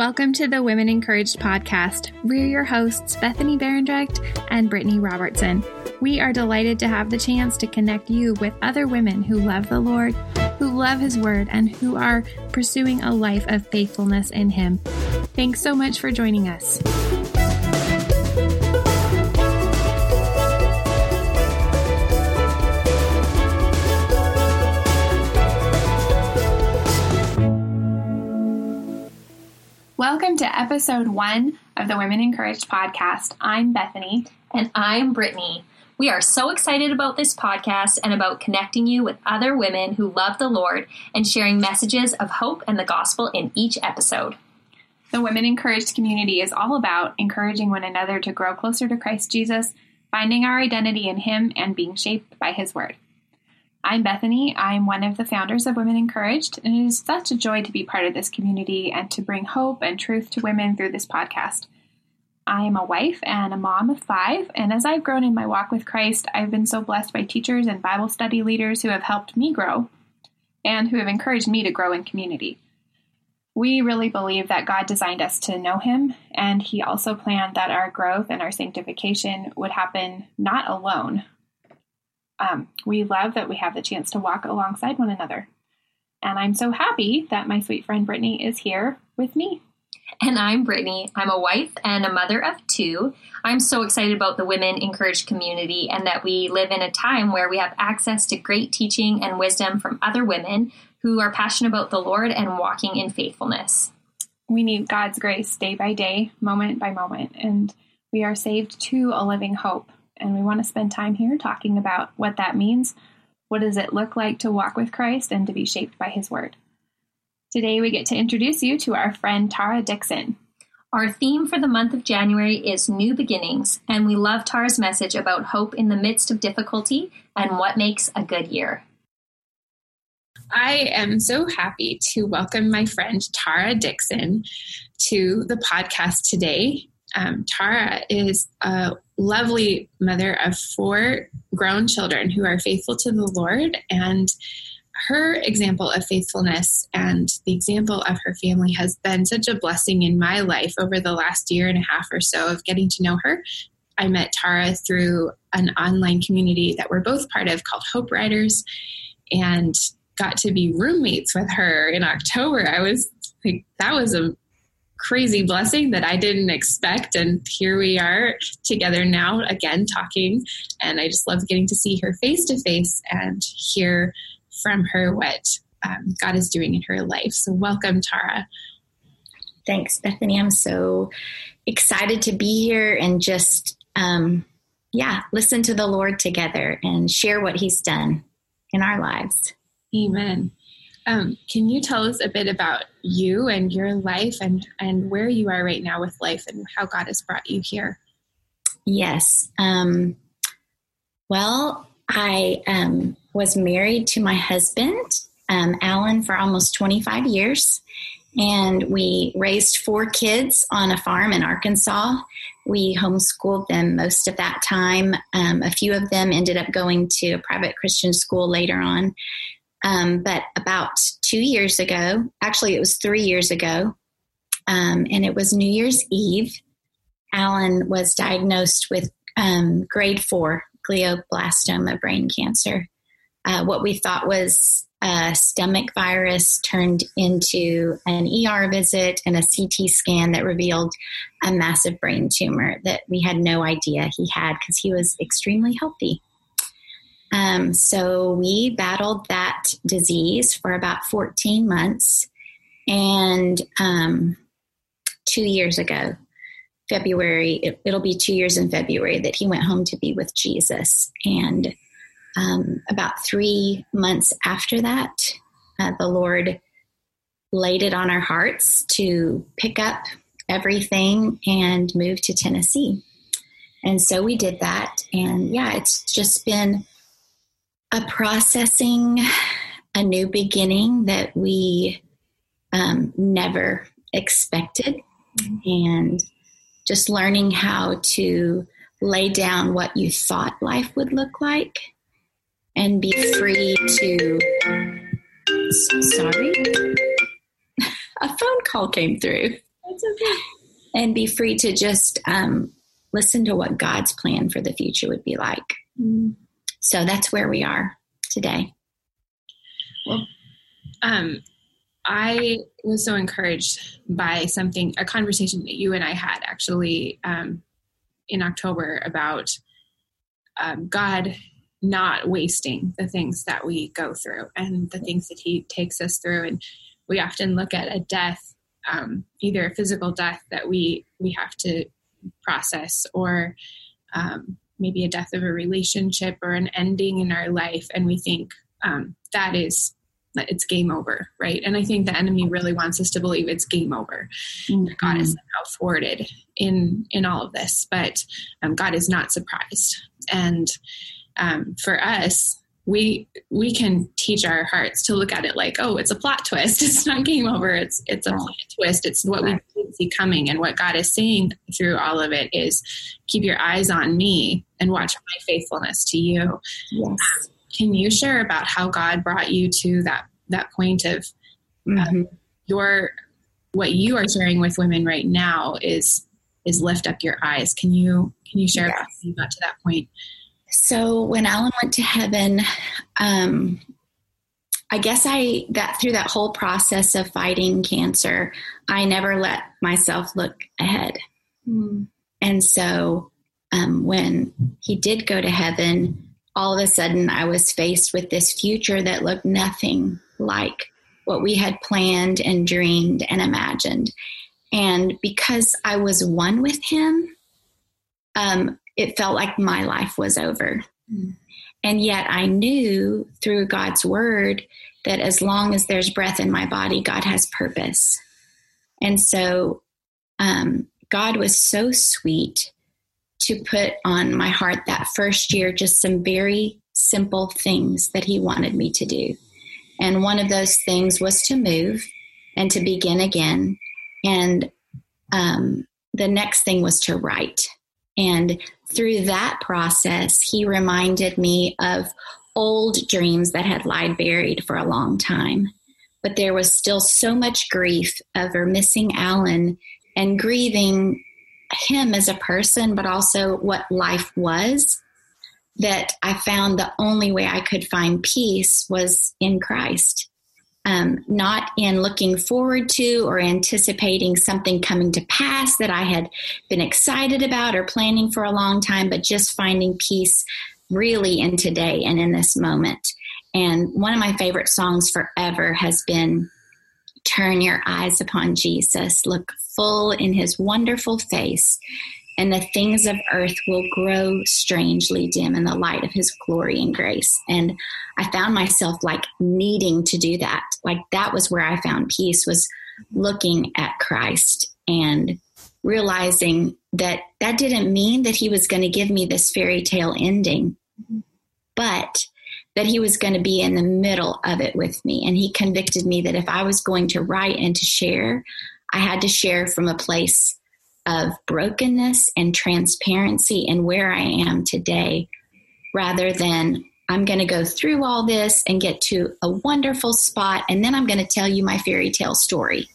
Welcome to the Women Encouraged podcast. We're your hosts, Bethany Berendrecht and Brittany Robertson. We are delighted to have the chance to connect you with other women who love the Lord, who love His Word, and who are pursuing a life of faithfulness in Him. Thanks so much for joining us. Welcome to episode 1 of the Women Encouraged podcast. I'm Bethany. And I'm Brittany. We are so excited about this podcast and about connecting you with other women who love the Lord and sharing messages of hope and the gospel in each episode. The Women Encouraged community is all about encouraging one another to grow closer to Christ Jesus, finding our identity in Him, and being shaped by His Word. I'm Bethany. I'm one of the founders of Women Encouraged, and it is such a joy to be part of this community and to bring hope and truth to women through this podcast. I am a wife and a mom of 5, and as I've grown in my walk with Christ, I've been so blessed by teachers and Bible study leaders who have helped me grow and who have encouraged me to grow in community. We really believe that God designed us to know Him, and He also planned that our growth and our sanctification would happen not alone. We love that we have the chance to walk alongside one another. And I'm so happy that my sweet friend Brittany is here with me. And I'm Brittany. I'm a wife and a mother of 2. I'm so excited about the Women Encouraged community and that we live in a time where we have access to great teaching and wisdom from other women who are passionate about the Lord and walking in faithfulness. We need God's grace day by day, moment by moment, and we are saved to a living hope. And we want to spend time here talking about what that means. What does it look like to walk with Christ and to be shaped by His Word? Today, we get to introduce you to our friend Tara Dixon. Our theme for the month of January is New Beginnings, and we love Tara's message about hope in the midst of difficulty and what makes a good year. I am so happy to welcome my friend Tara Dixon to the podcast today. Tara is a lovely mother of 4 grown children who are faithful to the Lord, and her example of faithfulness and the example of her family has been such a blessing in my life over the last year and a half or so of getting to know her. I met Tara through an online community that we're both part of called Hope Riders, and got to be roommates with her in October. I was like, that was a crazy blessing that I didn't expect. And here we are together now again talking. And I just love getting to see her face to face and hear from her what God is doing in her life. So welcome, Tara. Thanks, Bethany. I'm so excited to be here and just, listen to the Lord together and share what He's done in our lives. Amen. Can you tell us a bit about you and your life and where you are right now with life and how God has brought you here? Yes. I was married to my husband, Alan, for almost 25 years, and we raised 4 kids on a farm in Arkansas. We homeschooled them most of that time. A few of them ended up going to a private Christian school later on. But about 2 years ago, actually it was 3 years ago, and it was New Year's Eve, Alan was diagnosed with grade 4 glioblastoma brain cancer. What we thought was a stomach virus turned into an ER visit and a CT scan that revealed a massive brain tumor that we had no idea he had because he was extremely healthy. So we battled that disease for about 14 months. And 2 years ago, February, it'll be 2 years in February that he went home to be with Jesus. And about 3 months after that, the Lord laid it on our hearts to pick up everything and move to Tennessee. And so we did that. And it's just been a processing, a new beginning that we never expected, and just learning how to lay down what you thought life would look like and be free to, sorry, a phone call came through. That's okay. And be free to just listen to what God's plan for the future would be like. So that's where we are today. Well, I was so encouraged by a conversation that you and I had actually in October about God not wasting the things that we go through and the things that he takes us through. And we often look at a death, either a physical death that we have to process, or maybe a death of a relationship or an ending in our life. And we think it's game over, right? And I think the enemy really wants us to believe it's game over. That God is somehow thwarted in all of this, but God is not surprised. And for us, we can teach our hearts to look at it like, oh, it's a plot twist. It's not game over. It's a plot twist. It's what we didn't see coming. And what God is saying through all of it is, keep your eyes on me and watch my faithfulness to you. Yes. Can you share about how God brought you to that point of what you are sharing with women right now is lift up your eyes? Can you share how you got to that point? So when Alan went to heaven, I guess through that whole process of fighting cancer, I never let myself look ahead. And so when he did go to heaven, all of a sudden I was faced with this future that looked nothing like what we had planned and dreamed and imagined. And because I was one with him, it felt like my life was over. And yet I knew through God's word that as long as there's breath in my body, God has purpose. And so God was so sweet to put on my heart that first year just some very simple things that he wanted me to do. And one of those things was to move and to begin again. And the next thing was to write. And through that process, he reminded me of old dreams that had lied buried for a long time. But there was still so much grief over missing Alan and grieving him as a person, but also what life was, that I found the only way I could find peace was in Christ. Not in looking forward to or anticipating something coming to pass that I had been excited about or planning for a long time, but just finding peace really in today and in this moment. And one of my favorite songs forever has been Turn Your Eyes Upon Jesus, look full in his wonderful face, and the things of earth will grow strangely dim in the light of his glory and grace. And I found myself like needing to do that. Like that was where I found peace, was looking at Christ and realizing that that didn't mean that he was going to give me this fairy tale ending, but that he was going to be in the middle of it with me. And he convicted me that if I was going to write and to share, I had to share from a place of brokenness and transparency and where I am today, rather than I'm going to go through all this and get to a wonderful spot, and then I'm going to tell you my fairy tale story.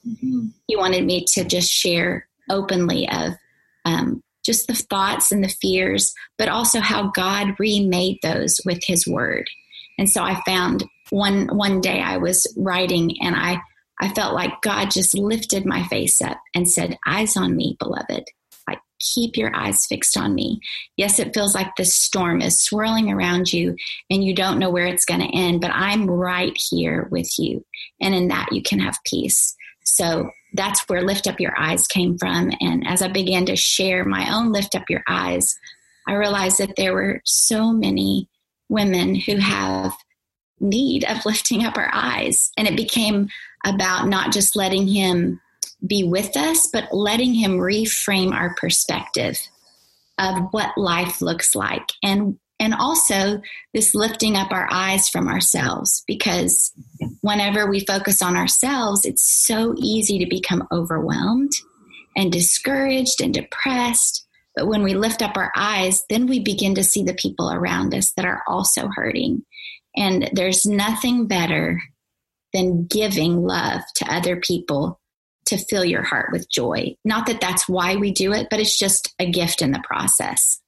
He wanted me to just share openly of just the thoughts and the fears, but also how God remade those with his word. And so I found one day I was writing, and I felt like God just lifted my face up and said, eyes on me, beloved. Like, keep your eyes fixed on me. Yes, it feels like the storm is swirling around you and you don't know where it's going to end, but I'm right here with you. And in that you can have peace. So that's where Lift Up Your Eyes came from. And as I began to share my own Lift Up Your Eyes, I realized that there were so many women who have need of lifting up our eyes. And it became about not just letting him be with us, but letting him reframe our perspective of what life looks like. And also this lifting up our eyes from ourselves, because whenever we focus on ourselves, it's so easy to become overwhelmed and discouraged and depressed. But when we lift up our eyes, then we begin to see the people around us that are also hurting. And there's nothing better than giving love to other people to fill your heart with joy. Not that that's why we do it, but it's just a gift in the process.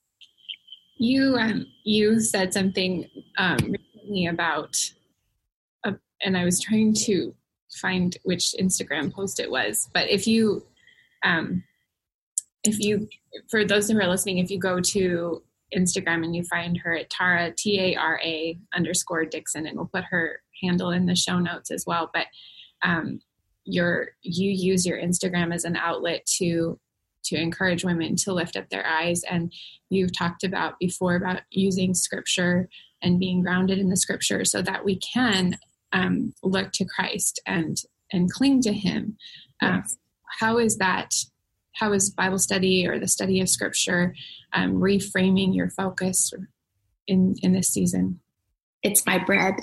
You said something recently about, and I was trying to find which Instagram post it was, but if you, for those who are listening, if you go to Instagram and you find her at Tara, Tara_Dixon, and we'll put her handle in the show notes as well. But you use your Instagram as an outlet to encourage women to lift up their eyes. And you've talked about before about using scripture and being grounded in the scripture so that we can look to Christ and cling to him. Yes. How is Bible study or the study of scripture reframing your focus in this season? It's my bread.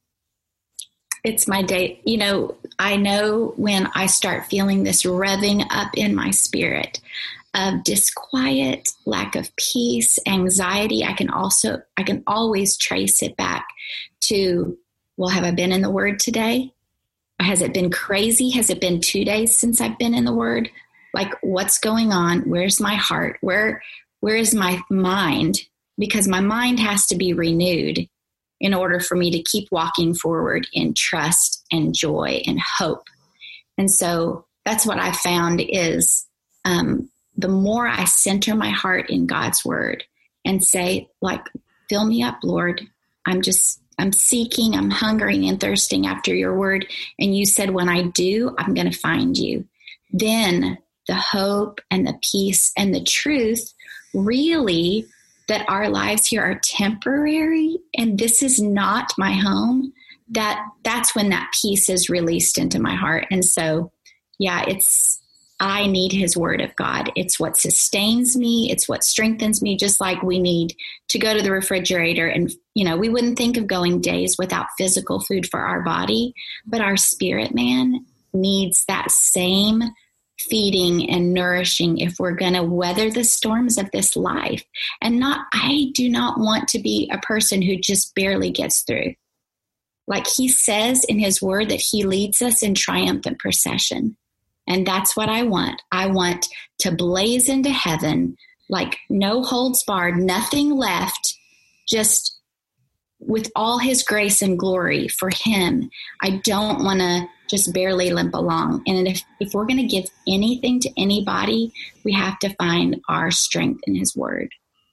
It's my day. I know when I start feeling this revving up in my spirit of disquiet, lack of peace, anxiety, I can always trace it back to, well, have I been in the Word today? Has it been crazy? Has it been 2 days since I've been in the Word? Like, what's going on? Where's my heart? Where is my mind? Because my mind has to be renewed in order for me to keep walking forward in trust and joy and hope. And so that's what I found is the more I center my heart in God's word and say, like, fill me up, Lord. I'm seeking, I'm hungering and thirsting after your word. And you said, when I do, I'm going to find you. Then the hope and the peace and the truth really that our lives here are temporary and this is not my home, that's when that peace is released into my heart. And so, yeah, I need his word of God. It's what sustains me. It's what strengthens me, just like we need to go to the refrigerator. And, we wouldn't think of going days without physical food for our body, but our spirit man needs that same feeding and nourishing if we're going to weather the storms of this life. And I do not want to be a person who just barely gets through. Like he says in his word that he leads us in triumphant procession. And that's what I want. I want to blaze into heaven, like no holds barred, nothing left, just with all his grace and glory for him. I don't want to just barely limp along. And if we're going to give anything to anybody, we have to find our strength in his word.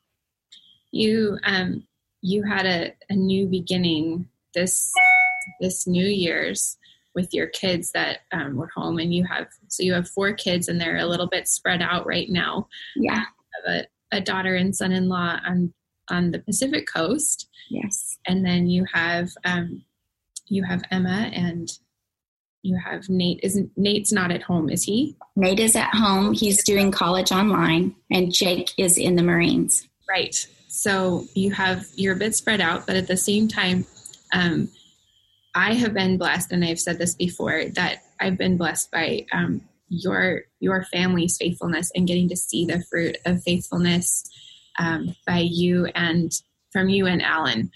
You had a new beginning this New Year's with your kids that were home, and you have 4 kids, and they're a little bit spread out right now. Yeah, I have a daughter and son-in-law on the Pacific Coast. Yes, and then you have Emma, and you have Nate. Nate's not at home, is he? Nate is at home. He's doing college online, and Jake is in the Marines. Right. So you're a bit spread out, but at the same time, I have been blessed, and I've said this before, that I've been blessed by your family's faithfulness and getting to see the fruit of faithfulness by you and from you and Alan.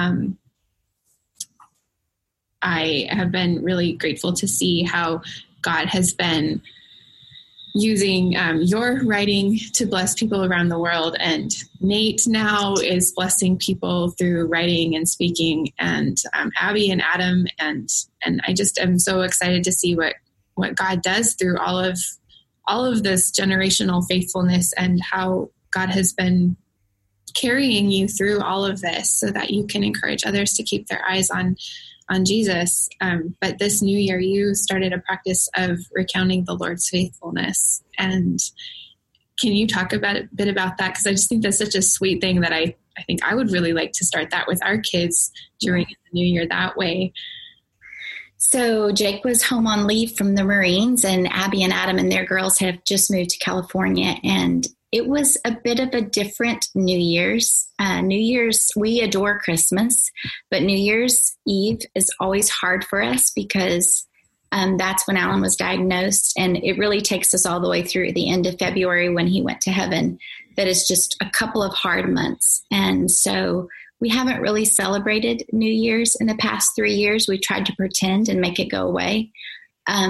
I have been really grateful to see how God has been using your writing to bless people around the world. And Nate now is blessing people through writing and speaking, and Abby and Adam. And I just am so excited to see what God does through all of this generational faithfulness, and how God has been carrying you through all of this so that you can encourage others to keep their eyes on Jesus. But this new year, you started a practice of recounting the Lord's faithfulness. And can you talk a bit about that? Because I just think that's such a sweet thing that I think I would really like to start that with our kids during the new year that way. So Jake was home on leave from the Marines, and Abby and Adam and their girls have just moved to California. And it was a bit of a different New Year's. New Year's, we adore Christmas, but New Year's Eve is always hard for us because that's when Alan was diagnosed, and it really takes us all the way through the end of February when he went to heaven. That is just a couple of hard months. And so we haven't really celebrated New Year's in the past 3 years. We tried to pretend and make it go away.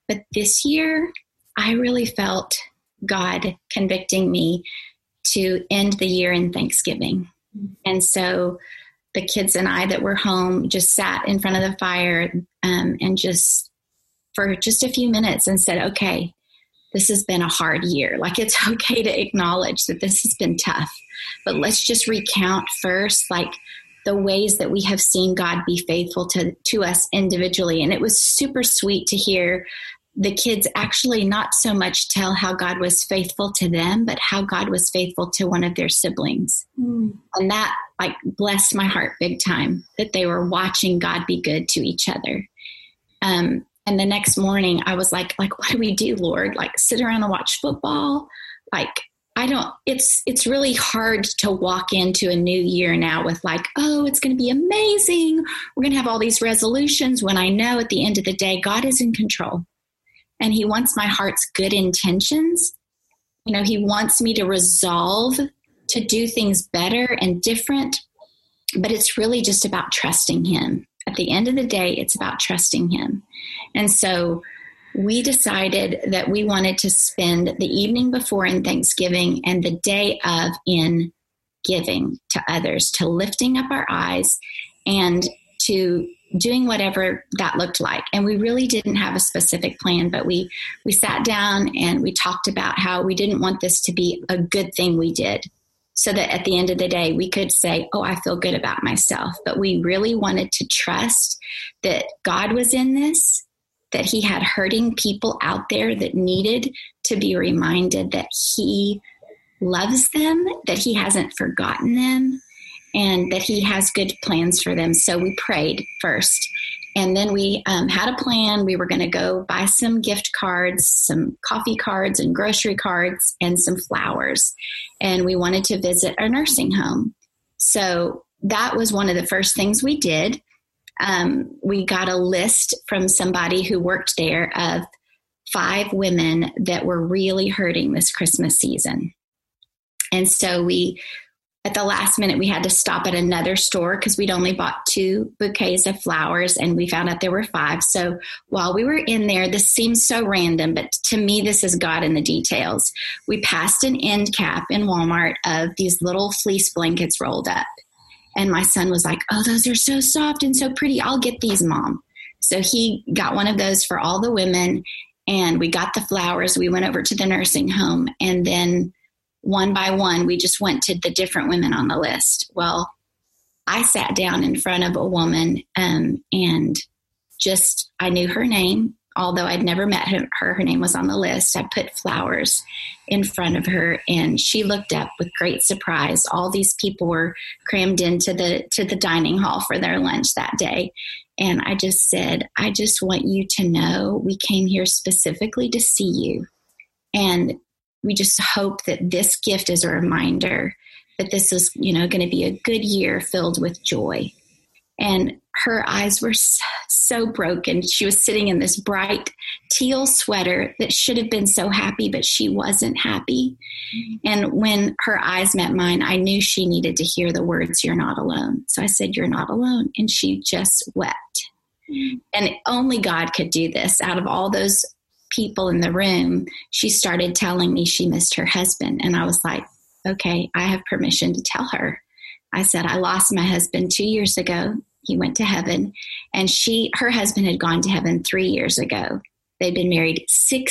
But this year, I really felt God convicting me to end the year in Thanksgiving. And so the kids and I that were home just sat in front of the fire and just for just a few minutes and said, okay, this has been a hard year. Like, it's okay to acknowledge that this has been tough, but let's just recount first, like, the ways that we have seen God be faithful to us individually. And it was super sweet to hear the kids actually not so much tell how God was faithful to them, but how God was faithful to one of their siblings. And that, like, blessed my heart big time, that they were watching God be good to each other. And the next morning I was like, what do we do, Lord? Like, sit around and watch football? Like, it's really hard to walk into a new year now with like, oh, it's going to be amazing. We're going to have all these resolutions, when I know at the end of the day, God is in control and he wants my heart's good intentions. You know, he wants me to resolve to do things better and different, but it's really just about trusting him. At the end of the day, it's about trusting him. And so we decided that we wanted to spend the evening before in Thanksgiving and the day of in giving to others, to lifting up our eyes and to doing whatever that looked like. And we really didn't have a specific plan, but we sat down and we talked about how we didn't want this to be a good thing we did, so that at the end of the day, we could say, oh, I feel good about myself. But we really wanted to trust that God was in this, that he had hurting people out there that needed to be reminded that he loves them, that he hasn't forgotten them, and that he has good plans for them. So we prayed first. And then we had a plan. We were going to go buy some gift cards, some coffee cards and grocery cards, and some flowers. And we wanted to visit a nursing home. So that was one of the first things we did. We got a list from somebody who worked there of 5 women that were really hurting this Christmas season. And so at the last minute, we had to stop at another store because we'd only bought 2 bouquets of flowers, and we found out there were 5. So while we were in there, this seems so random, but to me, this is God in the details. We passed an end cap in Walmart of these little fleece blankets rolled up. And my son was like, oh, those are so soft and so pretty. I'll get these, Mom. So he got one of those for all the women, and we got the flowers. We went over to the nursing home, and then one by one, we just went to the different women on the list. Well, I sat down in front of a woman and just, I knew her name, although I'd never met her. Her name was on the list. I put flowers in front of her, and she looked up with great surprise. All these people were crammed into the dining hall for their lunch that day. And I just said, I just want you to know we came here specifically to see you. And we just hope that this gift is a reminder that this is, going to be a good year filled with joy. And her eyes were so broken. She was sitting in this bright teal sweater that should have been so happy, but she wasn't happy. And when her eyes met mine, I knew she needed to hear the words, "You're not alone." So I said, "You're not alone." And she just wept. And only God could do this. Out of all those people in the room, she started telling me she missed her husband. And I was like, okay, I have permission to tell her. I said, I lost my husband 2 years ago. He went to heaven, and her husband had gone to heaven 3 years ago. They'd been married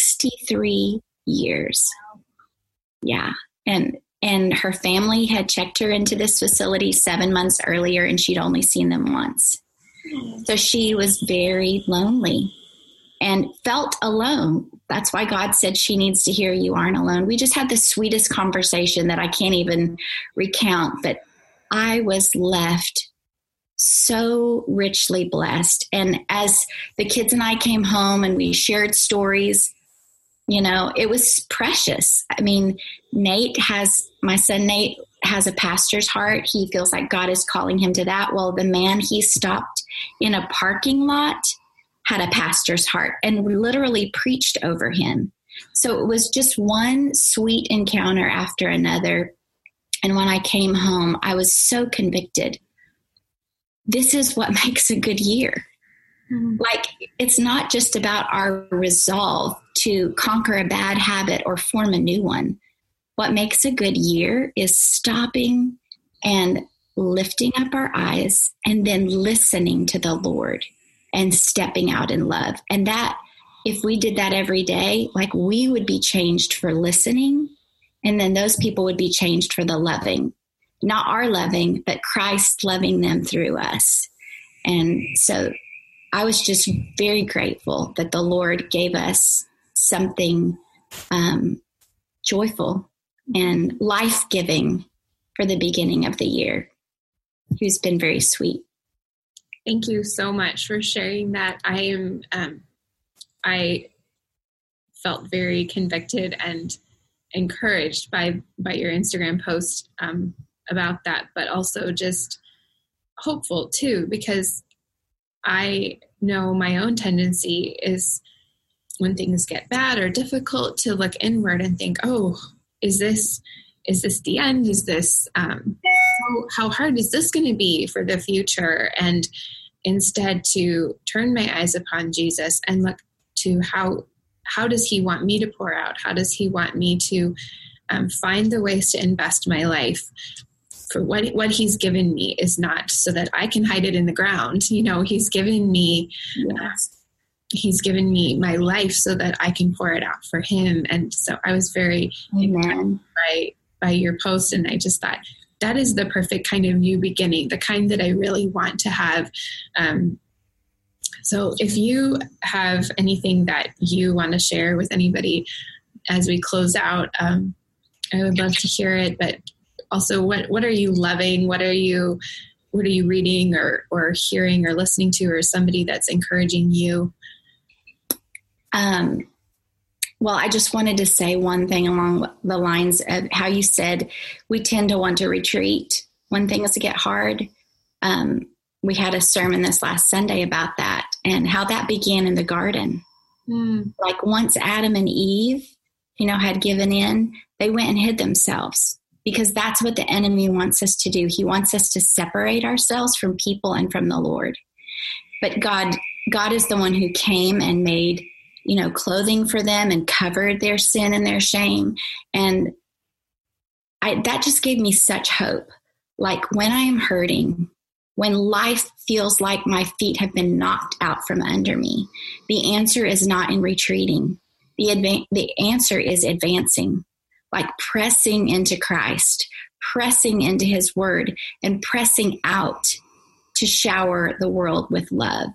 63 years. Yeah. And her family had checked her into this facility 7 months earlier, and she'd only seen them once. So she was very lonely and felt alone. That's why God said she needs to hear you aren't alone. We just had the sweetest conversation that I can't even recount, but I was left so richly blessed. And as the kids and I came home and we shared stories, it was precious. I mean, my son Nate has a pastor's heart. He feels like God is calling him to that. Well, the man he stopped in a parking lot had a pastor's heart and literally preached over him. So it was just one sweet encounter after another. And when I came home, I was so convicted. This is what makes a good year. Like, it's not just about our resolve to conquer a bad habit or form a new one. What makes a good year is stopping and lifting up our eyes and then listening to the Lord and stepping out in love. And that, if we did that every day, like, we would be changed for listening, and then those people would be changed for the loving. Not our loving, but Christ loving them through us. And so I was just very grateful that the Lord gave us something joyful and life-giving for the beginning of the year. He's been very sweet. Thank you so much for sharing that. I felt very convicted and encouraged by your Instagram post about that, but also just hopeful too, because I know my own tendency is, when things get bad or difficult, to look inward and think, oh, is this the end? Is this, how hard is this going to be for the future? And instead to turn my eyes upon Jesus and look to how does he want me to pour out? How does he want me to find the ways to invest my life? For what he's given me is not so that I can hide it in the ground. He's given me, he's given me my life so that I can pour it out for him. And so I was very impressed by your post. And I just thought that is the perfect kind of new beginning, the kind that I really want to have. So if you have anything that you want to share with anybody as we close out, I would love to hear it. But also, what are you loving? What are you reading or hearing or listening to, or somebody that's encouraging you? Well, I just wanted to say one thing along the lines of how you said we tend to want to retreat when things get hard. We had a sermon this last Sunday about that and how that began in the garden. Like, once Adam and Eve, had given in, they went and hid themselves, because that's what the enemy wants us to do. He wants us to separate ourselves from people and from the Lord. But God is the one who came and made, clothing for them and covered their sin and their shame. And that just gave me such hope. Like, when I am hurting, when life feels like my feet have been knocked out from under me, the answer is not in retreating. The answer is advancing, like pressing into Christ, pressing into his word, and pressing out to shower the world with love.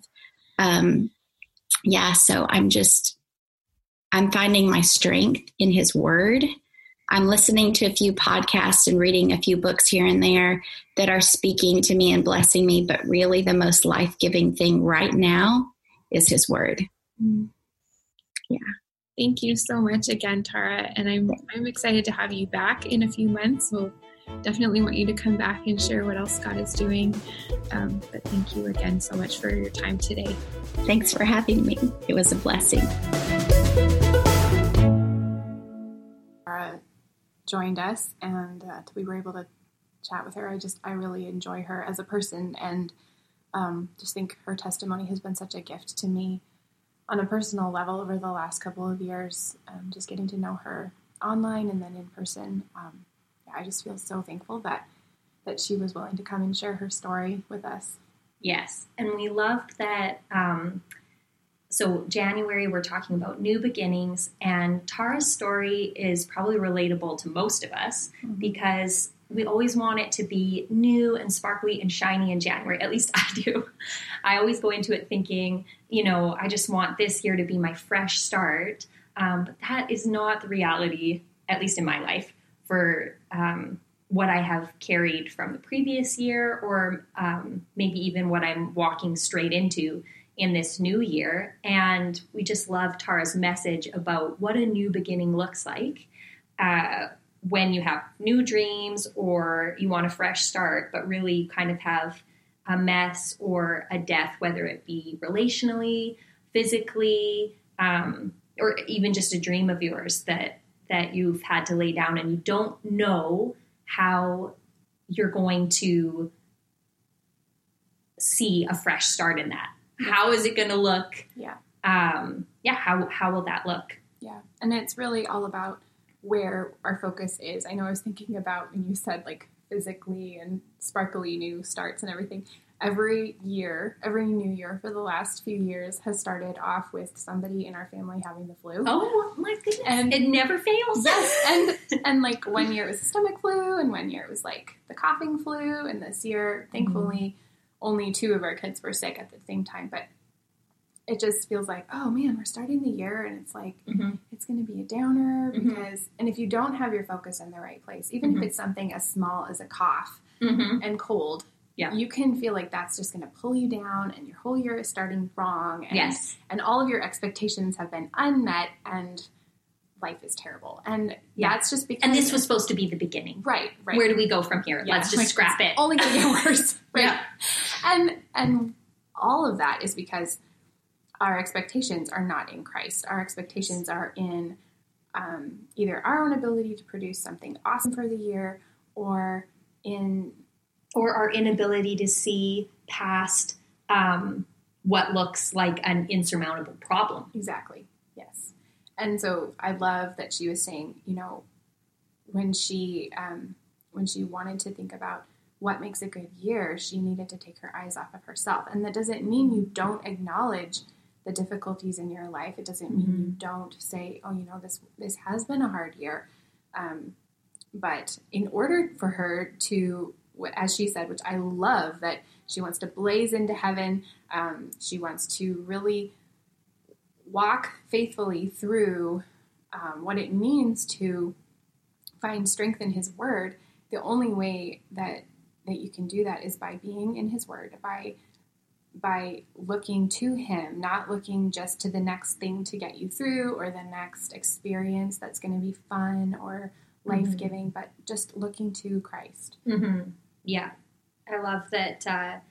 So I'm finding my strength in his word. I'm listening to a few podcasts and reading a few books here and there that are speaking to me and blessing me. But really, the most life-giving thing right now is his word. Yeah. Thank you so much again, Tara. And I'm excited to have you back in a few months. We'll definitely want you to come back and share what else God is doing. But thank you again so much for your time today. Thanks for having me. It was a blessing. Tara joined us, and we were able to chat with her. I really enjoy her as a person, and just think her testimony has been such a gift to me on a personal level over the last couple of years. Just getting to know her online and then in person. I just feel so thankful that she was willing to come and share her story with us. Yes, and we loved that. So January, we're talking about new beginnings, and Tara's story is probably relatable to most of us because we always want it to be new and sparkly and shiny in January. At least I do. I always go into it thinking, I just want this year to be my fresh start. But that is not the reality, at least in my life, for what I have carried from the previous year, or maybe even what I'm walking straight into in this new year. And we just love Tara's message about what a new beginning looks like when you have new dreams or you want a fresh start, but really you kind of have a mess or a death, whether it be relationally, physically, or even just a dream of yours that you've had to lay down, and you don't know how you're going to see a fresh start in that. how is it going to look? Yeah. How will that look? Yeah. And it's really all about where our focus is. I know I was thinking about when you said like physically and sparkly new starts and everything. Every new year for the last few years has started off with somebody in our family having the flu. Oh my goodness. And it never fails. Yes. And like 1 year it was the stomach flu and 1 year it was like the coughing flu. And this year, thankfully, only 2 of our kids were sick at the same time. But it just feels like, oh man, we're starting the year and it's like, it's going to be a downer because, and if you don't have your focus in the right place, even if it's something as small as a cough and cold, you can feel like that's just going to pull you down and your whole year is starting wrong. And, and all of your expectations have been unmet and life is terrible. And that's just because... And this was supposed to be the beginning. Right. Where do we go from here? Let's just scrap it. Only going to get worse. Right. And all of that is because our expectations are not in Christ. Our expectations are in either our own ability to produce something awesome for the year or our inability to see past what looks like an insurmountable problem. Exactly. Yes. And so I love that she was saying, when she wanted to think about what makes a good year, she needed to take her eyes off of herself. And that doesn't mean you don't acknowledge the difficulties in your life. It doesn't mean you don't say, oh, this has been a hard year. But in order for her to, as she said, which I love, that she wants to blaze into heaven. She wants to really walk faithfully through what it means to find strength in his word. The only way that you can do that is by being in his word, by looking to him, not looking just to the next thing to get you through or the next experience that's going to be fun or life-giving, but just looking to Christ. Yeah. I love that,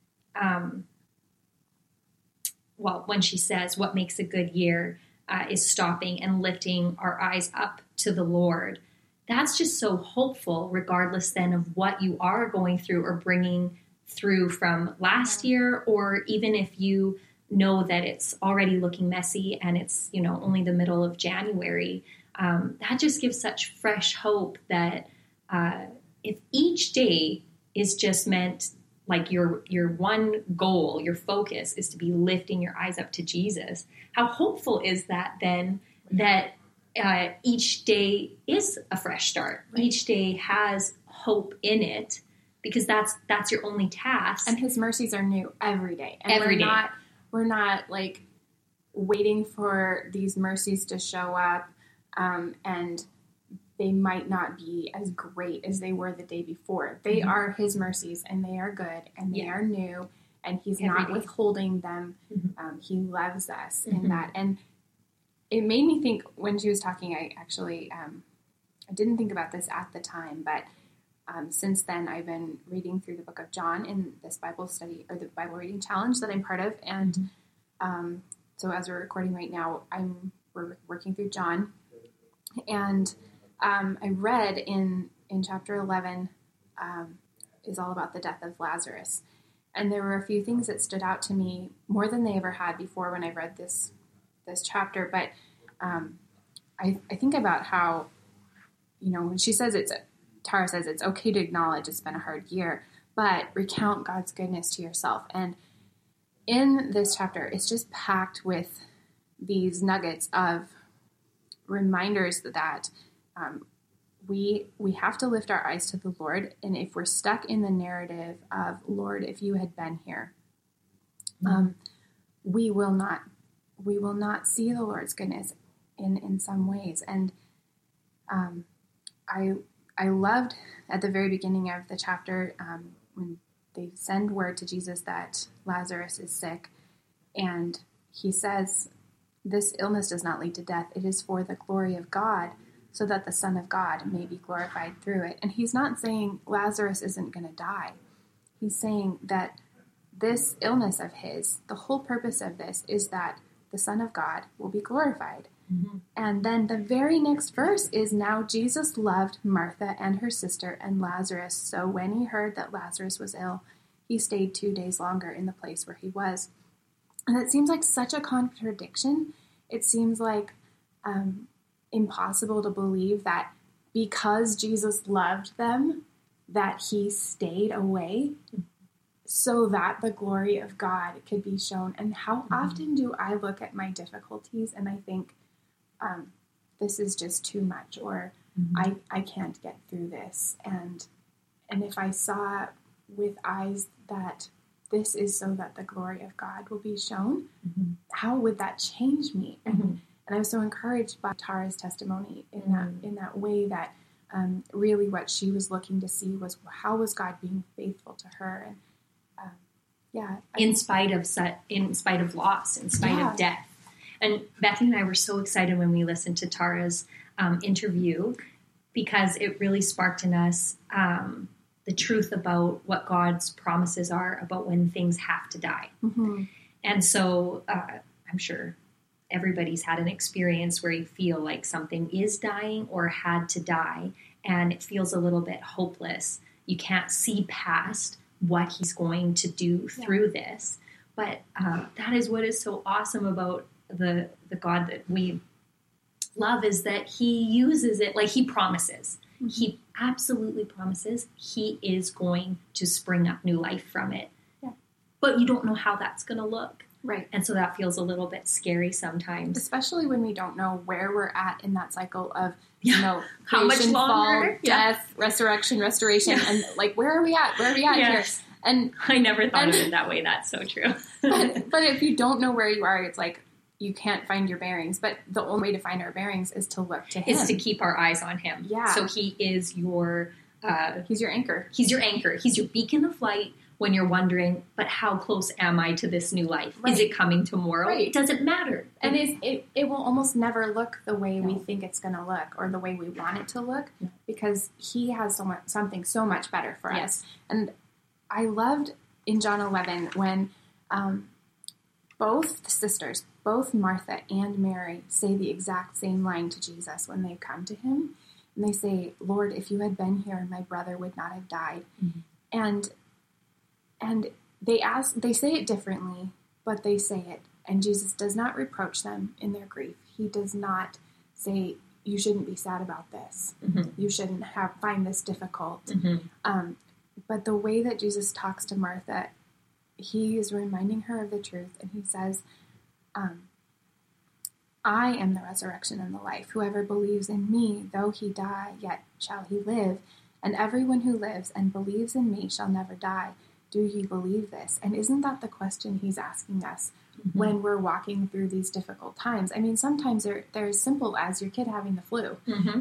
when she says what makes a good year is stopping and lifting our eyes up to the Lord, that's just so hopeful, regardless then of what you are going through or bringing through from last year, or even if you know that it's already looking messy and it's, only the middle of January, that just gives such fresh hope that if each day is just meant, like your one goal, your focus is to be lifting your eyes up to Jesus, how hopeful is that then that each day is a fresh start. Right. Each day has hope in it, because that's your only task. And his mercies are new every day. And we're not like waiting for these mercies to show up, and they might not be as great as they were the day before. They are his mercies, and they are good, and they are new, and he's not withholding them. He loves us in that. And it made me think, when she was talking, I actually, I didn't think about this at the time, but since then I've been reading through the book of John in this Bible study, or the Bible reading challenge that I'm part of. And so as we're recording right now, we're working through John. And I read in chapter 11 is all about the death of Lazarus. And there were a few things that stood out to me more than they ever had before when I read this chapter. But I think about how, when she says Tara says it's okay to acknowledge it's been a hard year, but recount God's goodness to yourself. And in this chapter, it's just packed with these nuggets of reminders that we have to lift our eyes to the Lord. And if we're stuck in the narrative of, Lord, if you had been here, we will not see the Lord's goodness in some ways. And I loved at the very beginning of the chapter when they send word to Jesus that Lazarus is sick, and he says, this illness does not lead to death. It is for the glory of God, so that the Son of God may be glorified through it. And he's not saying Lazarus isn't going to die. He's saying that this illness of his, the whole purpose of this is that the Son of God will be glorified. And then the very next verse is, now Jesus loved Martha and her sister and Lazarus. So when he heard that Lazarus was ill, he stayed 2 days longer in the place where he was. And it seems like such a contradiction. It seems like impossible to believe that because Jesus loved them, that he stayed away so that the glory of God could be shown. And how often do I look at my difficulties and I think, this is just too much, or I can't get through this. And if I saw with eyes that this is so that the glory of God will be shown, how would that change me? And I was so encouraged by Tara's testimony in that way, that really what she was looking to see was how was God being faithful to her. And in spite of loss, in spite of death. And Bethany and I were so excited when we listened to Tara's interview, because it really sparked in us the truth about what God's promises are about when things have to die. And so I'm sure everybody's had an experience where you feel like something is dying or had to die, and it feels a little bit hopeless. You can't see past what he's going to do through this. But that is what is so awesome about the God that we love, is that he uses it, like he promises. He absolutely promises he is going to spring up new life from it. But you don't know how that's going to look. Right. And so that feels a little bit scary sometimes. Especially when we don't know where we're at in that cycle of, how creation, much longer? fall, death, resurrection, restoration, and like, where are we at? Where are we at here? And I never thought of it that way. That's so true. but if you don't know where you are, it's like you can't find your bearings. But the only way to find our bearings is to look to him. Is to keep our eyes on him. Yeah. So he is your... he's your anchor. He's your anchor. He's your beacon of light when you're wondering, but how close am I to this new life? Right. Is it coming tomorrow? Right. It doesn't matter. And it will almost never look the way we think it's going to look, or the way we want it to look, because he has something so much better for us. And I loved in John 11 when both sisters, both Martha and Mary, say the exact same line to Jesus when they come to him. And they say, Lord, if you had been here, my brother would not have died. And they say it differently, but they say it. And Jesus does not reproach them in their grief. He does not say, you shouldn't be sad about this. You shouldn't find this difficult. But the way that Jesus talks to Martha, he is reminding her of the truth. And he says, I am the resurrection and the life. Whoever believes in me, though he die, yet shall he live. And everyone who lives and believes in me shall never die. Do you believe this? And isn't that the question he's asking us when we're walking through these difficult times? I mean, sometimes they're as simple as your kid having the flu,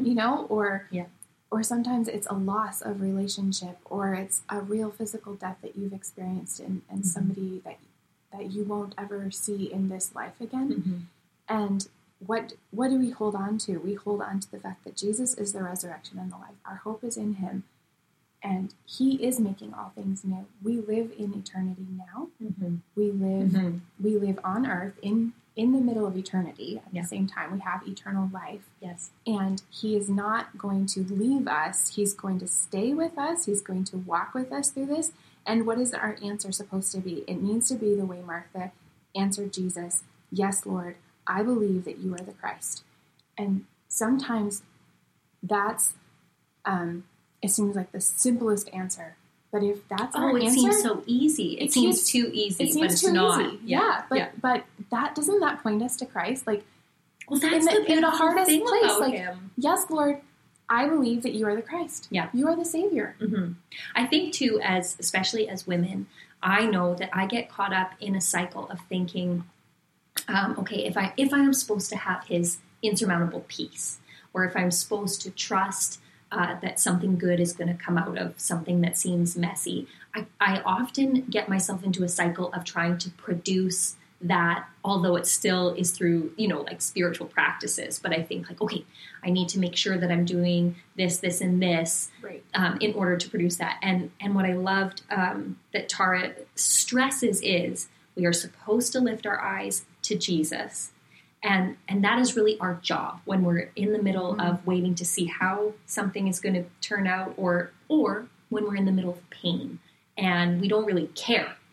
or sometimes it's a loss of relationship, or it's a real physical death that you've experienced and somebody that you won't ever see in this life again. And what do we hold on to? We hold on to the fact that Jesus is the resurrection and the life. Our hope is in him. And he is making all things new. We live in eternity now. We live on earth in the middle of eternity. At the same time, we have eternal life. And he is not going to leave us. He's going to stay with us. He's going to walk with us through this. And what is our answer supposed to be? It needs to be the way Martha answered Jesus. Yes, Lord, I believe that you are the Christ. And sometimes that's... it seems like the simplest answer, but if that's our answer, it seems so easy. It seems too easy, but it's not. But that doesn't that point us to Christ? Like, well, that's in the hardest thing place. About like, him. Yes, Lord, I believe that you are the Christ. You are the Savior. I think too, especially as women, I know that I get caught up in a cycle of thinking, okay, if I am supposed to have His insurmountable peace, or if I'm supposed to trust that something good is going to come out of something that seems messy, I often get myself into a cycle of trying to produce that, although it still is through, like spiritual practices. But I think like, okay, I need to make sure that I'm doing this, this, and this in order to produce that. And what I loved that Tara stresses is we are supposed to lift our eyes to Jesus. And that is really our job when we're in the middle of waiting to see how something is going to turn out, or when we're in the middle of pain and we don't really care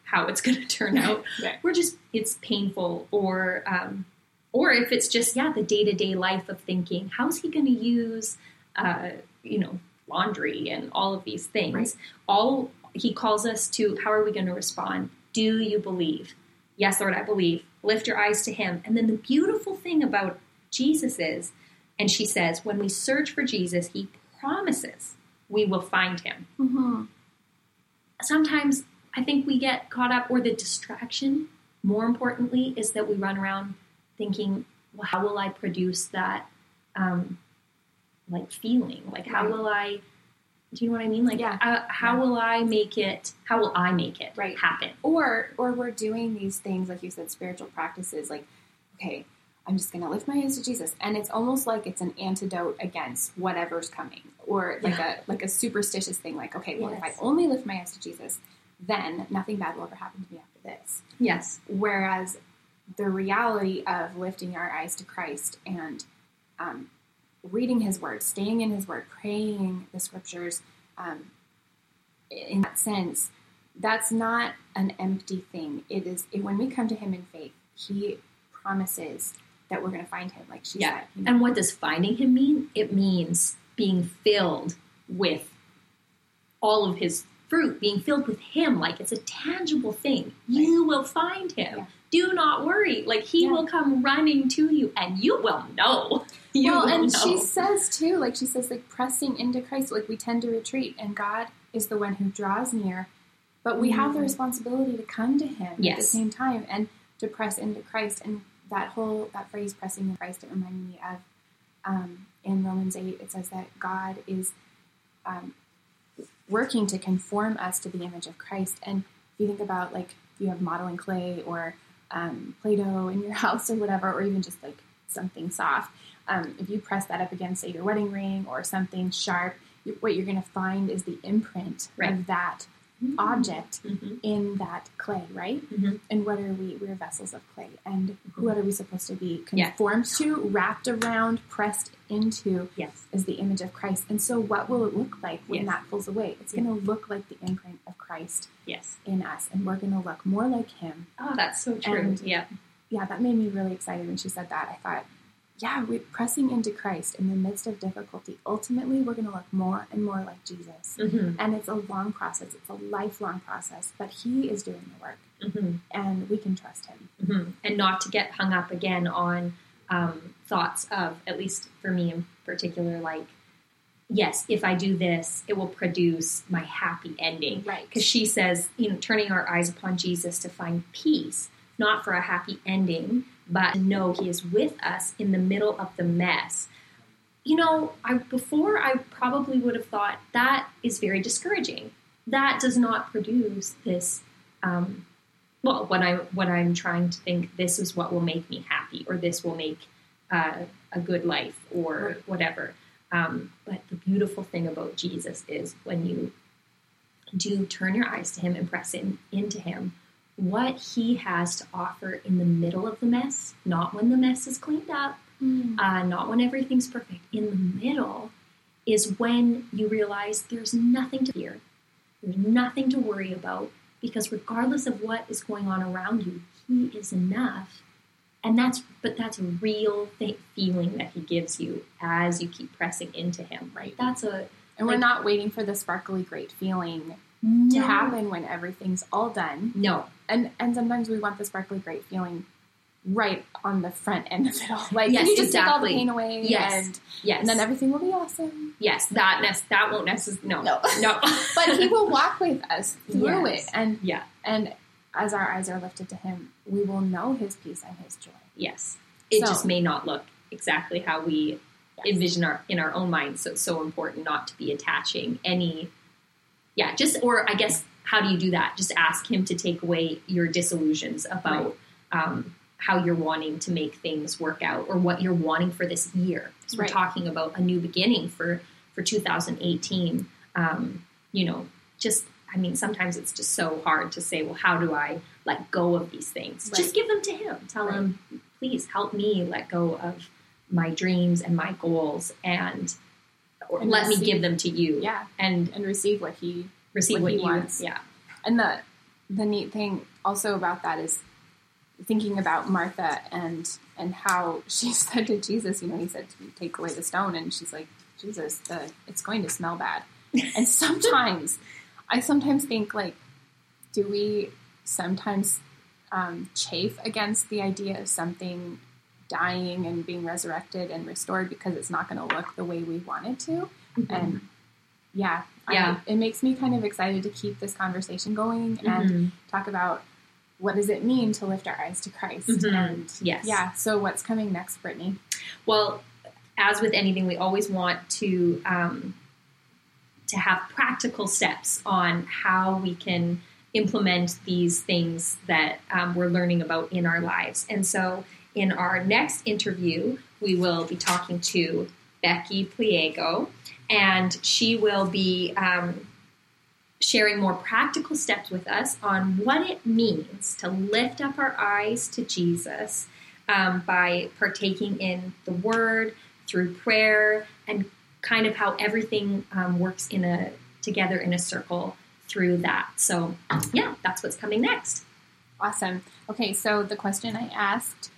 how it's going to turn out. Right. It's painful, or if it's just, the day-to-day life of thinking, how's he going to use, laundry and all of these things. Right. He calls us to, how are we going to respond? Do you believe? Yes, Lord, I believe. Lift your eyes to him. And then the beautiful thing about Jesus is, and she says, when we search for Jesus, he promises we will find him. Mm-hmm. Sometimes I think we get caught up, or the distraction, more importantly, is that we run around thinking, well, how will I produce that, feeling? Like, how will I, do you know what I mean? Like, how will I make it right. happen? Or we're doing these things, like you said, spiritual practices, like, okay, I'm just going to lift my hands to Jesus. And it's almost like it's an antidote against whatever's coming, or like a superstitious thing. Like, okay, well, if I only lift my hands to Jesus, then nothing bad will ever happen to me after this. Yes. Whereas the reality of lifting our eyes to Christ and reading his word, staying in his word, praying the scriptures, in that sense, that's not an empty thing. When we come to him in faith, he promises that we're going to find him, like she said. And what does finding him mean? It means being filled with all of his fruit, being filled with him. Like, it's a tangible thing. Right. You will find him. Yeah. Do not worry. Like, he will come running to you, and you will know. She says, pressing into Christ, like, we tend to retreat, and God is the one who draws near, but we have the responsibility to come to him at the same time, and to press into Christ. And that phrase, pressing into Christ, it reminded me of, in Romans 8, it says that God is working to conform us to the image of Christ. And if you think about, like, if you have modeling clay or Play-Doh in your house or whatever, or even just like something soft, if you press that up against, say, your wedding ring or something sharp, what you're going to find is the imprint of that object in that clay, right? Mm-hmm. And what are we? We're vessels of clay. And what are we supposed to be conformed to, wrapped around, pressed into, is the image of Christ. And so what will it look like when that falls away? It's going to look like the imprint of Christ in us. And we're going to look more like him. Oh, that's so true. And, that made me really excited when she said that. I thought, we're pressing into Christ in the midst of difficulty. Ultimately, we're going to look more and more like Jesus. Mm-hmm. And it's a long process. It's a lifelong process. But he is doing the work. Mm-hmm. And we can trust him. Mm-hmm. And not to get hung up again on thoughts of, at least for me in particular, like, yes, if I do this, it will produce my happy ending. Right. Because she says, turning our eyes upon Jesus to find peace, not for a happy ending, but to know he is with us in the middle of the mess. Before I probably would have thought that is very discouraging. That does not produce this, when I'm trying to think this is what will make me happy, or this will make a good life, or whatever. But the beautiful thing about Jesus is when you do turn your eyes to him and press into him, what he has to offer in the middle of the mess, not when the mess is cleaned up, not when everything's perfect. In the middle is when you realize there's nothing to fear. There's nothing to worry about, because regardless of what is going on around you, he is enough. And that's a real feeling that he gives you as you keep pressing into him, right? And we're not waiting for the sparkly great feeling to happen when everything's all done. No. And sometimes we want the sparkly great feeling right on the front end of it all. Like, you just take all the pain away, and then everything will be awesome. Yes, that won't necessarily, no. But he will walk with us through it. And as our eyes are lifted to him, we will know his peace and his joy. Yes. It just may not look exactly how we envision in our own minds. So it's so important not to be attaching any, or I guess, how do you do that? Just ask him to take away your disillusions about how you're wanting to make things work out, or what you're wanting for this year. Because we're talking about a new beginning for 2018. Sometimes it's just so hard to say, well, how do I let go of these things? Just give them to him. Tell him, please help me let go of my dreams and my goals, and let me give them to you. Yeah. And receive what he wants. Yeah. And the neat thing also about that is thinking about Martha and how she said to Jesus, he said, take away the stone. And she's like, Jesus, it's going to smell bad. And I sometimes think, like, do we sometimes chafe against the idea of something dying and being resurrected and restored because it's not going to look the way we want it to? Mm-hmm. And it makes me kind of excited to keep this conversation going and talk about what does it mean to lift our eyes to Christ. And so what's coming next, Brittany? Well, as with anything, we always want to have practical steps on how we can implement these things that we're learning about in our lives. And so in our next interview, we will be talking to Becky Pliego, and she will be sharing more practical steps with us on what it means to lift up our eyes to Jesus by partaking in the Word, through prayer, and kind of how everything works together in a circle through that. So, that's what's coming next. Awesome. Okay, so the question I asked,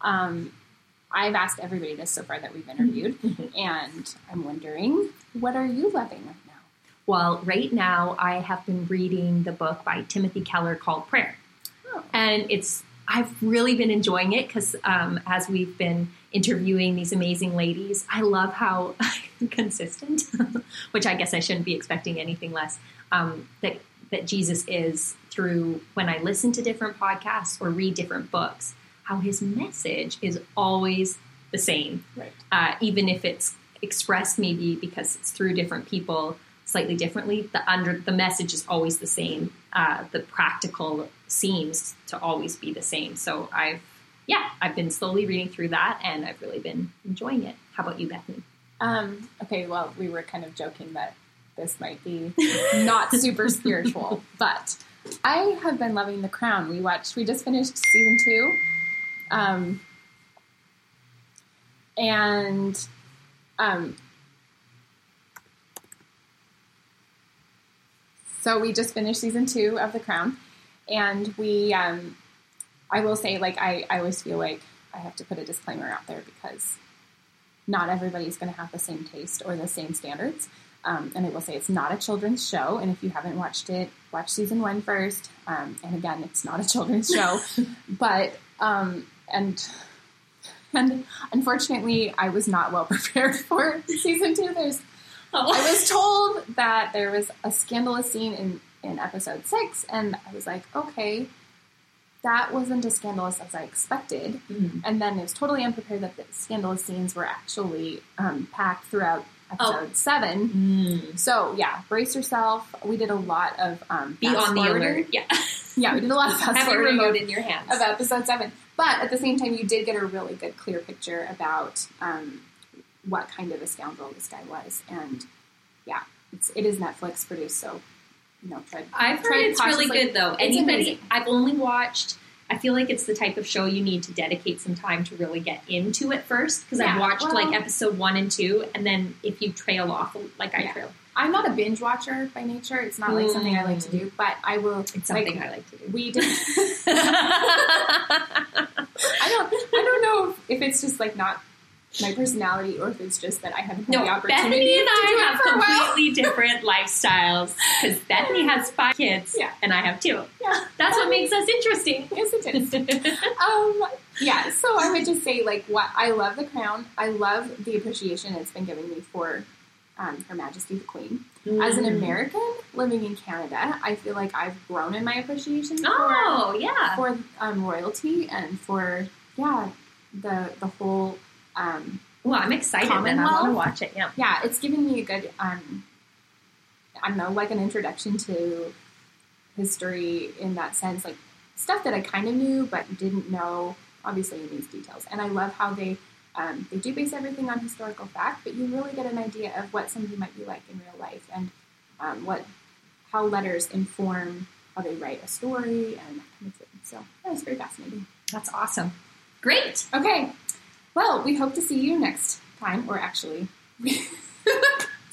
I've asked everybody this so far that we've interviewed, and I'm wondering, what are you loving right now? Well, right now I have been reading the book by Timothy Keller called Prayer. Oh. And I've really been enjoying it because as we've been interviewing these amazing ladies, I love how consistent, which I guess I shouldn't be expecting anything less, that Jesus is through when I listen to different podcasts or read different books, how his message is always the same. Right. Even if it's expressed maybe because it's through different people slightly differently, the message is always the same. The practical seems to always be the same. So I've been slowly reading through that, and I've really been enjoying it. How about you, Bethany? Okay, well, we were kind of joking that this might be not super spiritual, but I have been loving The Crown. We just finished season 2. So we just finished season 2 of The Crown, and I will say, like, I always feel like I have to put a disclaimer out there because not everybody's going to have the same taste or the same standards. And I will say it's not a children's show, and if you haven't watched it, watch season 1 first. And again, it's not a children's show, but and unfortunately, I was not well prepared for season 2. I was told that there was a scandalous scene in episode 6, and I was like, okay, that wasn't as scandalous as I expected. Mm-hmm. And then I was totally unprepared that the scandalous scenes were actually packed throughout episode 7. Mm. So, brace yourself. We did a lot of be on the alert. Yeah, we did a lot of fast have your remote in your hands of episode 7. But at the same time, you did get a really good, clear picture about what kind of a scoundrel this guy was. And it is Netflix produced, so I've heard it's really good though. I've only watched. I feel like it's the type of show you need to dedicate some time to really get into it first, because I've watched episode 1 and 2, and then if you trail off, I trail. I'm not a binge watcher by nature. It's not like something I like to do, but I will. It's something I like to do. We did. I don't know if it's just like not my personality, or if it's just that I haven't had the opportunity. Bethany and I have completely different lifestyles, because Bethany has 5 kids, and I have 2. Yeah, that's what makes us interesting. Yes, it is. So I would just say, I love The Crown. I love the appreciation it's been giving me for Her Majesty the Queen. Mm. As an American living in Canada, I feel like I've grown in my appreciation for royalty and for the whole. Well, I'm excited and I want to watch it. Yeah, it's given me a good, I don't know, like an introduction to history in that sense, like stuff that I kind of knew but didn't know, obviously, in these details. And I love how they do base everything on historical fact, but you really get an idea of what somebody might be like in real life, and how letters inform how they write a story and that kind of thing. So that was very fascinating. That's awesome. Great. Okay. Well, we hope to see you next time, or actually,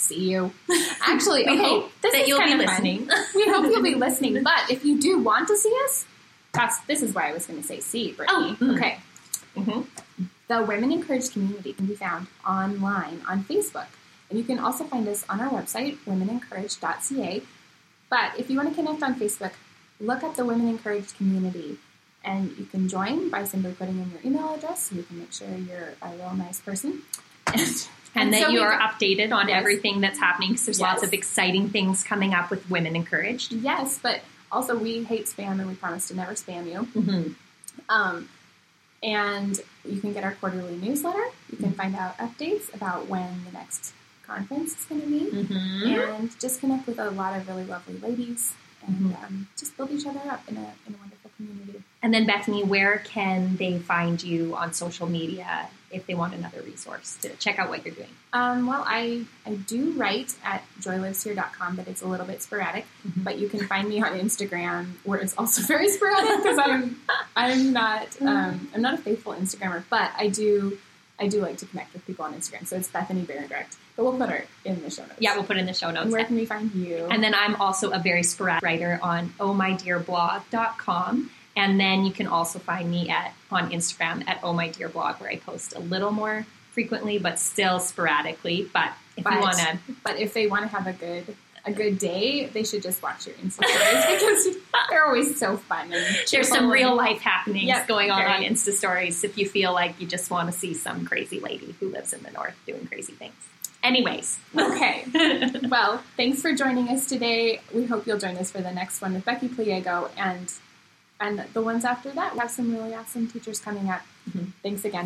see you. Actually, We okay, hope this that is you'll be kinda fun. listening. We hope you'll be listening. But if you do want to see us, this is why I was going to say see, Brittany. Okay. Mm-hmm. The Women Encouraged community can be found online on Facebook. And you can also find us on our website, womenencouraged.ca. But if you want to connect on Facebook, look up the Women Encouraged community. And you can join by simply putting in your email address so you can make sure you're a real nice person. And that so you we- are updated on Yes. everything that's happening because there's lots Yes. of exciting things coming up with Women Encouraged. Yes, but also we hate spam and we promise to never spam you. Mm-hmm. And you can get our quarterly newsletter. You can find out updates about when the next conference is going to be. Mm-hmm. And just connect with a lot of really lovely ladies and just build each other up in a wonderful community. And then, Bethany, where can they find you on social media if they want another resource to check out what you're doing? Well, I do write at joyliveshere.com, but it's a little bit sporadic. Mm-hmm. But you can find me on Instagram, where it's also very sporadic because I'm not a faithful Instagrammer, but I do like to connect with people on Instagram. So it's Bethany Berendirect. But we'll put her in the show notes. Yeah, we'll put it in the show notes. And where can we find you? And then I'm also a very sporadic writer on ohmydearblog.com. And then you can also find me on Instagram at ohmydearblog, where I post a little more frequently, but still sporadically. But if they want to have a good day, they should just watch your Insta stories because they're always so fun. And there's some real life happenings going on very. Insta stories if you feel like you just want to see some crazy lady who lives in the north doing crazy things. Anyways. Okay. Well, thanks for joining us today. We hope you'll join us for the next one with Becky Pliego and the ones after that. We have some really awesome teachers coming up. Mm-hmm. Thanks again.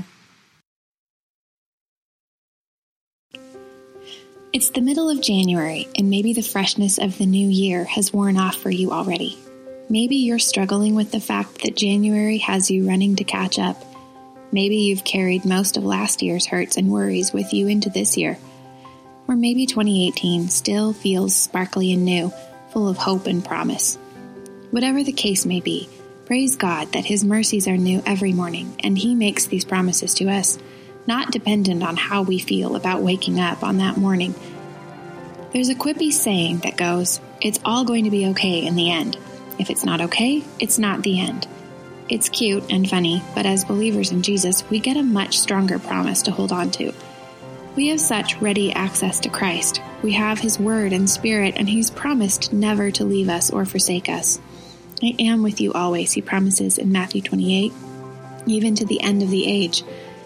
It's the middle of January, and maybe the freshness of the new year has worn off for you already. Maybe you're struggling with the fact that January has you running to catch up. Maybe you've carried most of last year's hurts and worries with you into this year. Or maybe 2018 still feels sparkly and new, full of hope and promise. Whatever the case may be, praise God that His mercies are new every morning, and He makes these promises to us, not dependent on how we feel about waking up on that morning. There's a quippy saying that goes, "It's all going to be okay in the end. If it's not okay, it's not the end." It's cute and funny, but as believers in Jesus, we get a much stronger promise to hold on to. We have such ready access to Christ. We have His Word and Spirit, and He's promised never to leave us or forsake us. "I am with you always," He promises in Matthew 28, even to the end of the age.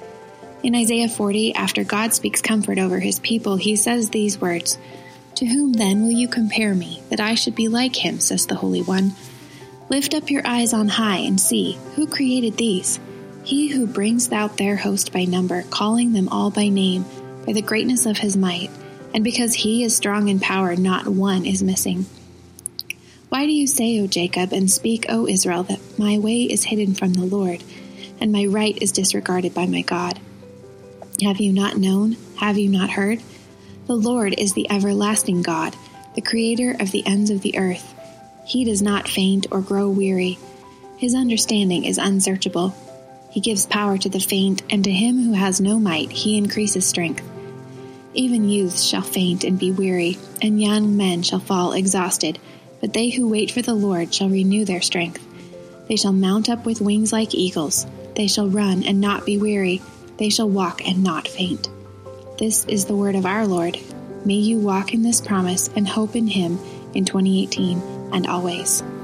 In Isaiah 40, after God speaks comfort over His people, He says these words, "To whom then will you compare me, that I should be like Him, says the Holy One? Lift up your eyes on high and see, who created these? He who brings out their host by number, calling them all by name, by the greatness of His might, and because He is strong in power, not one is missing. Why do you say, O Jacob, and speak, O Israel, that my way is hidden from the Lord, and my right is disregarded by my God? Have you not known? Have you not heard? The Lord is the everlasting God, the creator of the ends of the earth. He does not faint or grow weary. His understanding is unsearchable. He gives power to the faint, and to him who has no might He increases strength. Even youths shall faint and be weary, and young men shall fall exhausted, but they who wait for the Lord shall renew their strength. They shall mount up with wings like eagles. They shall run and not be weary. They shall walk and not faint. This is the word of our Lord. May you walk in this promise and hope in Him in 2018 and always.